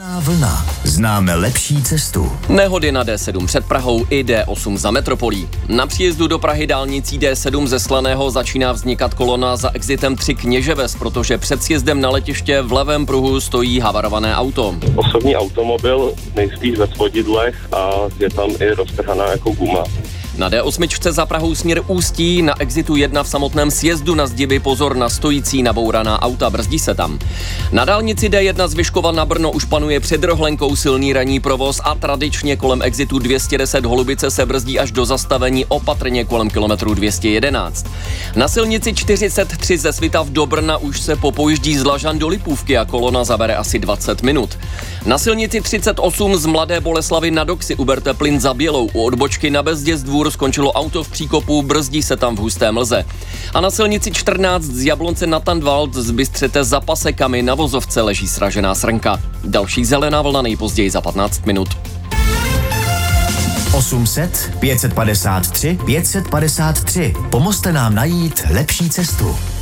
Vlna. Známe lepší cestu. Nehody na D7 před Prahou i D8 za metropolí. Na příjezdu do Prahy dálnicí D7 ze Slaného začíná vznikat kolona za exitem 3 Kněževes, protože před sjezdem na letiště v levém pruhu stojí havarované auto. Osobní automobil nejspíš ve svodidlech a je tam i roztrhaná jako guma. Na D8 za Prahou směr Ústí na exitu 1 v samotném sjezdu na zdiby pozor na stojící nabouraná auta, brzdí se tam. Na dálnici D1 z Vyškova na Brno už panuje před Rohlenkou silný ranní provoz a tradičně kolem exitu 210 Holubice se brzdí až do zastavení opatrně kolem kilometru 211. Na silnici 43 ze Svitav do Brna už se popojíždí z Lažan do Lipůvky a kolona zabere asi 20 minut. Na silnici 38 z Mladé Boleslavi na Doxy u Berteplin za Bělou u odbočky na Bezděz Dvůr skončilo auto v příkopu, brzdí se tam v husté mlze. A na silnici 14 z Jablonce na Tandvald z Bystřete za Pasekami na vozovce leží sražená srnka. Další zelená vlna nejpozději za 15 minut. 800 553 553. Pomozte nám najít lepší cestu.